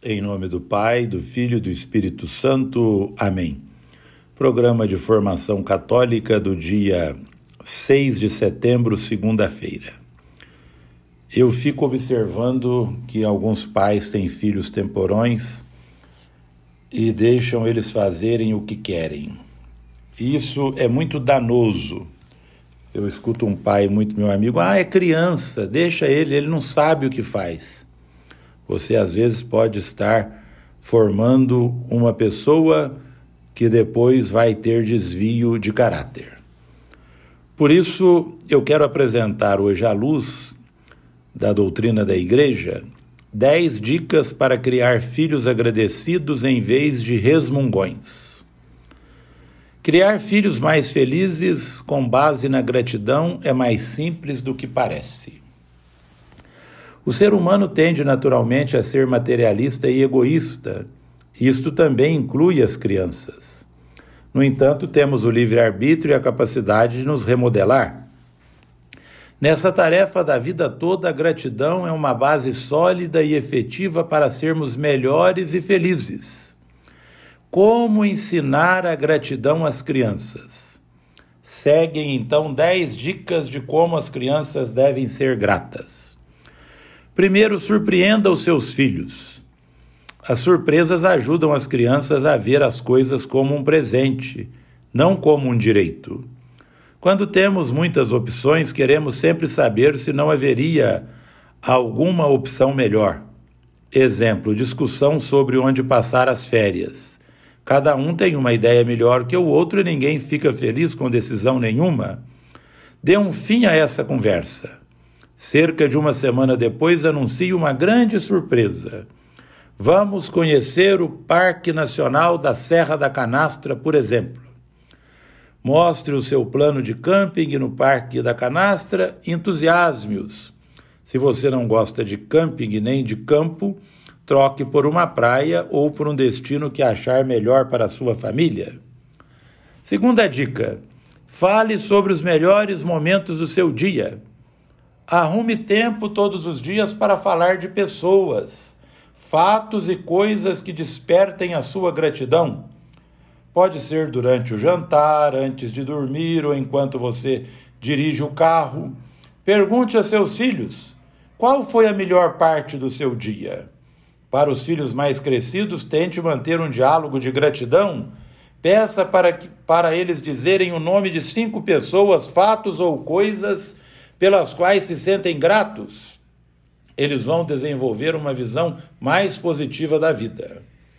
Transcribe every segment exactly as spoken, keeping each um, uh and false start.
Em nome do Pai, do Filho e do Espírito Santo. Amém. Programa de formação católica do dia seis de setembro, segunda-feira. Eu fico observando que alguns pais têm filhos temporões e deixam eles fazerem o que querem. Isso é muito danoso. Eu escuto um pai muito meu amigo, ah, é criança, deixa ele, ele não sabe o que faz. Você às vezes pode estar formando uma pessoa que depois vai ter desvio de caráter. Por isso, eu quero apresentar hoje à luz da doutrina da Igreja dez dicas para criar filhos agradecidos em vez de resmungões. Criar filhos mais felizes com base na gratidão é mais simples do que parece. O ser humano tende naturalmente a ser materialista e egoísta. Isto também inclui as crianças. No entanto, temos o livre-arbítrio e a capacidade de nos remodelar. Nessa tarefa da vida toda, a gratidão é uma base sólida e efetiva para sermos melhores e felizes. Como ensinar a gratidão às crianças? Seguem então dez dicas de como as crianças devem ser gratas. Primeiro, surpreenda os seus filhos. As surpresas ajudam as crianças a ver as coisas como um presente, não como um direito. Quando temos muitas opções, queremos sempre saber se não haveria alguma opção melhor. Exemplo, discussão sobre onde passar as férias. Cada um tem uma ideia melhor que o outro e ninguém fica feliz com decisão nenhuma. Dê um fim a essa conversa. Cerca de uma semana depois, anuncia uma grande surpresa. Vamos conhecer o Parque Nacional da Serra da Canastra, por exemplo. Mostre o seu plano de camping no Parque da Canastra, entusiasme-os. Se você não gosta de camping nem de campo, troque por uma praia ou por um destino que achar melhor para a sua família. Segunda dica, fale sobre os melhores momentos do seu dia. Arrume tempo todos os dias para falar de pessoas, fatos e coisas que despertem a sua gratidão. Pode ser durante o jantar, antes de dormir ou enquanto você dirige o carro. Pergunte a seus filhos, qual foi a melhor parte do seu dia? Para os filhos mais crescidos, tente manter um diálogo de gratidão. Peça para, que, para eles dizerem o nome de cinco pessoas, fatos ou coisas pelas quais se sentem gratos. Eles vão desenvolver uma visão mais positiva da vida.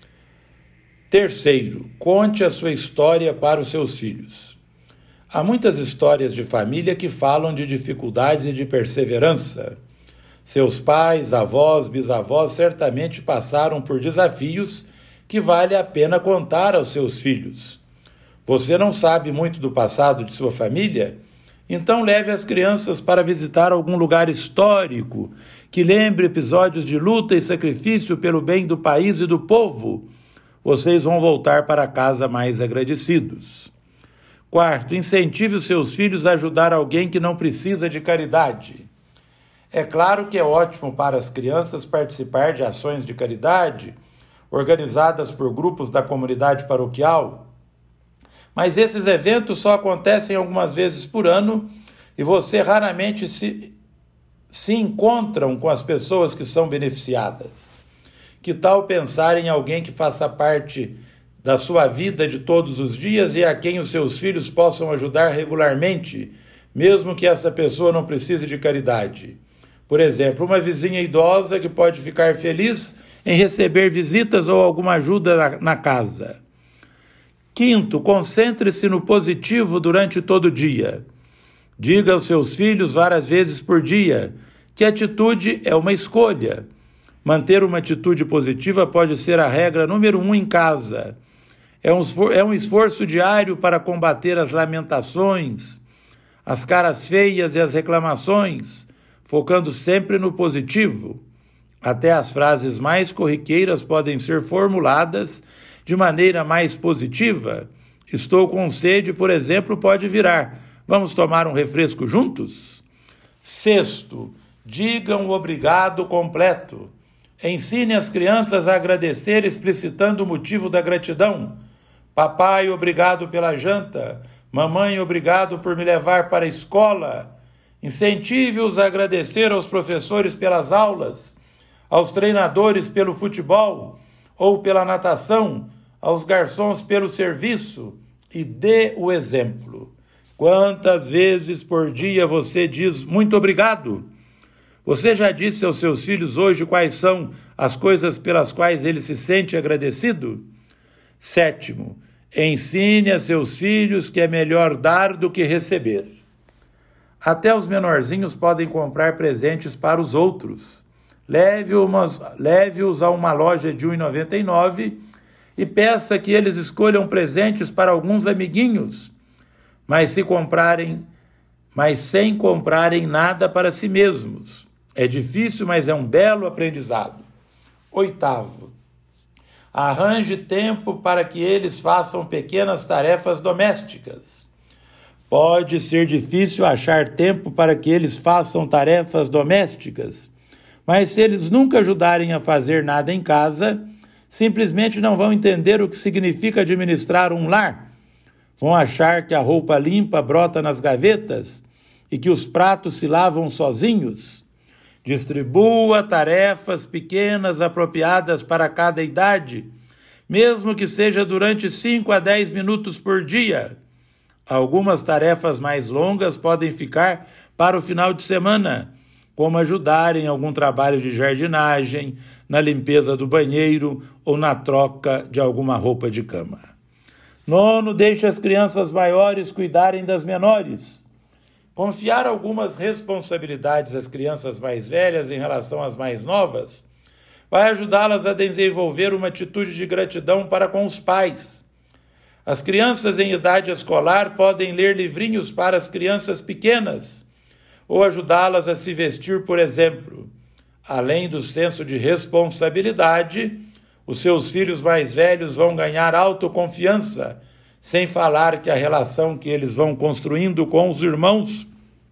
Terceiro, conte a sua história para os seus filhos. Há muitas histórias de família que falam de dificuldades e de perseverança. Seus pais, avós, bisavós certamente passaram por desafios que vale a pena contar aos seus filhos. Você não sabe muito do passado de sua família? Então leve as crianças para visitar algum lugar histórico que lembre episódios de luta e sacrifício pelo bem do país e do povo. Vocês vão voltar para casa mais agradecidos. Quarto, incentive os seus filhos a ajudar alguém que não precisa de caridade. É claro que é ótimo para as crianças participar de ações de caridade organizadas por grupos da comunidade paroquial, mas esses eventos só acontecem algumas vezes por ano e você raramente se, se encontram com as pessoas que são beneficiadas. Que tal pensar em alguém que faça parte da sua vida de todos os dias e a quem os seus filhos possam ajudar regularmente, mesmo que essa pessoa não precise de caridade? Por exemplo, uma vizinha idosa que pode ficar feliz em receber visitas ou alguma ajuda na, na casa. Quinto, concentre-se no positivo durante todo o dia. Diga aos seus filhos várias vezes por dia que atitude é uma escolha. Manter uma atitude positiva pode ser a regra número um em casa. É um, é um esforço diário para combater as lamentações, as caras feias e as reclamações, focando sempre no positivo. Até as frases mais corriqueiras podem ser formuladas de maneira mais positiva. Estou com sede, por exemplo, pode virar. Vamos tomar um refresco juntos? Sexto, digam o obrigado completo. Ensine as crianças a agradecer, explicitando o motivo da gratidão. Papai, obrigado pela janta. Mamãe, obrigado por me levar para a escola. Incentive-os a agradecer aos professores pelas aulas, aos treinadores pelo futebol ou pela natação, aos garçons pelo serviço, e dê o exemplo. Quantas vezes por dia você diz muito obrigado? Você já disse aos seus filhos hoje quais são as coisas pelas quais ele se sente agradecido? Sétimo, ensine a seus filhos que é melhor dar do que receber. Até os menorzinhos podem comprar presentes para os outros. Leve-os leve a uma loja de um real e noventa e nove centavos e peça que eles escolham presentes para alguns amiguinhos, mas se comprarem, mas sem comprarem nada para si mesmos. É difícil, mas é um belo aprendizado. Oitavo, arranje tempo para que eles façam pequenas tarefas domésticas. Pode ser difícil achar tempo para que eles façam tarefas domésticas, mas se eles nunca ajudarem a fazer nada em casa, simplesmente não vão entender o que significa administrar um lar. Vão achar que a roupa limpa brota nas gavetas e que os pratos se lavam sozinhos. Distribua tarefas pequenas apropriadas para cada idade, mesmo que seja durante cinco a dez minutos por dia. Algumas tarefas mais longas podem ficar para o final de semana, como ajudar em algum trabalho de jardinagem, na limpeza do banheiro ou na troca de alguma roupa de cama. Nono, deixe as crianças maiores cuidarem das menores. Confiar algumas responsabilidades às crianças mais velhas em relação às mais novas vai ajudá-las a desenvolver uma atitude de gratidão para com os pais. As crianças em idade escolar podem ler livrinhos para as crianças pequenas ou ajudá-las a se vestir, por exemplo. Além do senso de responsabilidade, os seus filhos mais velhos vão ganhar autoconfiança, sem falar que a relação que eles vão construindo com os irmãos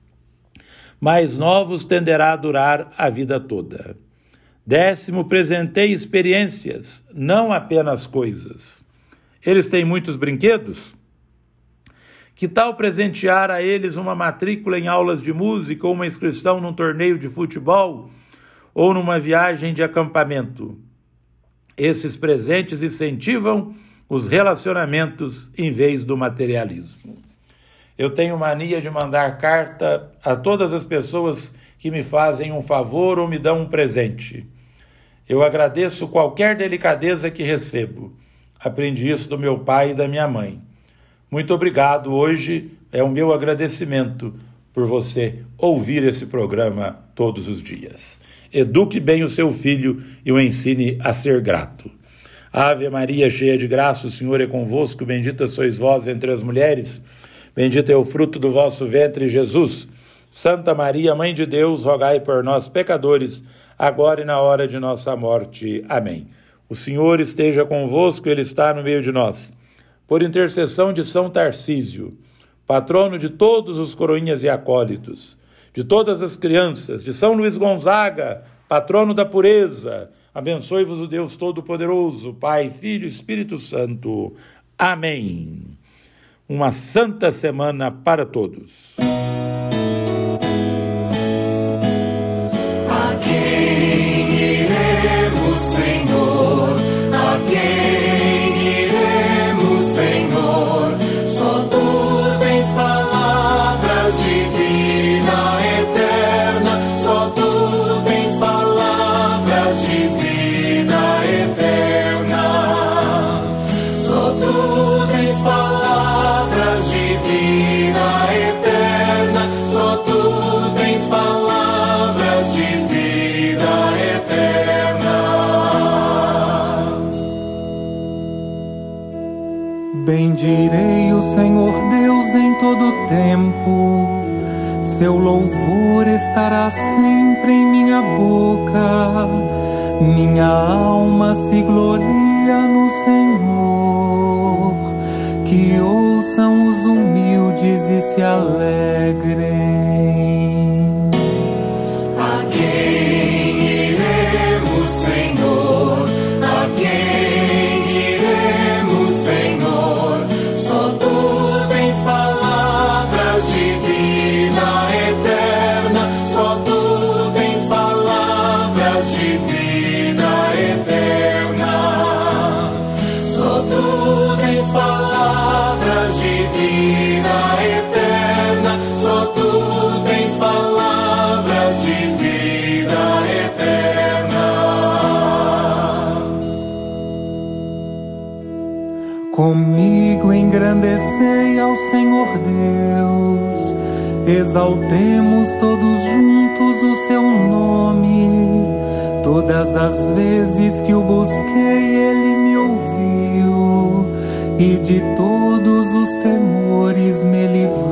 mais novos tenderá a durar a vida toda. Décimo, presenteie experiências, não apenas coisas. Eles têm muitos brinquedos? Que tal presentear a eles uma matrícula em aulas de música ou uma inscrição num torneio de futebol ou numa viagem de acampamento? Esses presentes incentivam os relacionamentos em vez do materialismo. Eu tenho mania de mandar carta a todas as pessoas que me fazem um favor ou me dão um presente. Eu agradeço qualquer delicadeza que recebo. Aprendi isso do meu pai e da minha mãe. Muito obrigado. Hoje é o meu agradecimento por você ouvir esse programa todos os dias. Eduque bem o seu filho e o ensine a ser grato. Ave Maria, cheia de graça, o Senhor é convosco, bendita sois vós entre as mulheres, bendito é o fruto do vosso ventre, Jesus. Santa Maria, Mãe de Deus, rogai por nós, pecadores, agora e na hora de nossa morte. Amém. O Senhor esteja convosco, Ele está no meio de nós. Por intercessão de São Tarcísio, patrono de todos os coroinhas e acólitos, de todas as crianças, de São Luís Gonzaga, patrono da pureza, abençoe-vos o Deus Todo-Poderoso, Pai, Filho e Espírito Santo. Amém. Uma santa semana para todos. A quem iremos, Senhor? A quem iremos, Senhor? Só tu tens palavras de vida eterna. Só tu tens palavras de vida eterna. Só tu tens palavras de vida eterna. Só tu tens palavras de vida eterna. Bendirei o Senhor Deus em todo tempo, seu louvor estará sempre em minha boca. Minha alma se gloria no Senhor, que ouçam os humildes e se alegrem. A quem iremos, Senhor? Comigo engrandecei ao Senhor Deus, exaltemos todos juntos o seu nome. Todas as vezes que o busquei, ele me ouviu, e de todos os temores me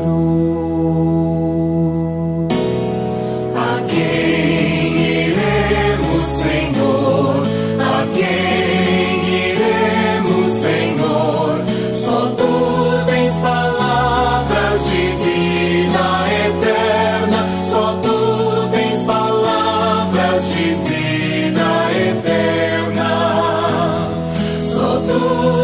livrou. A quem iremos, Senhor? A quem iremos, Senhor? Só tu tens palavras de vida eterna. Só tu tens palavras de vida eterna. Só tu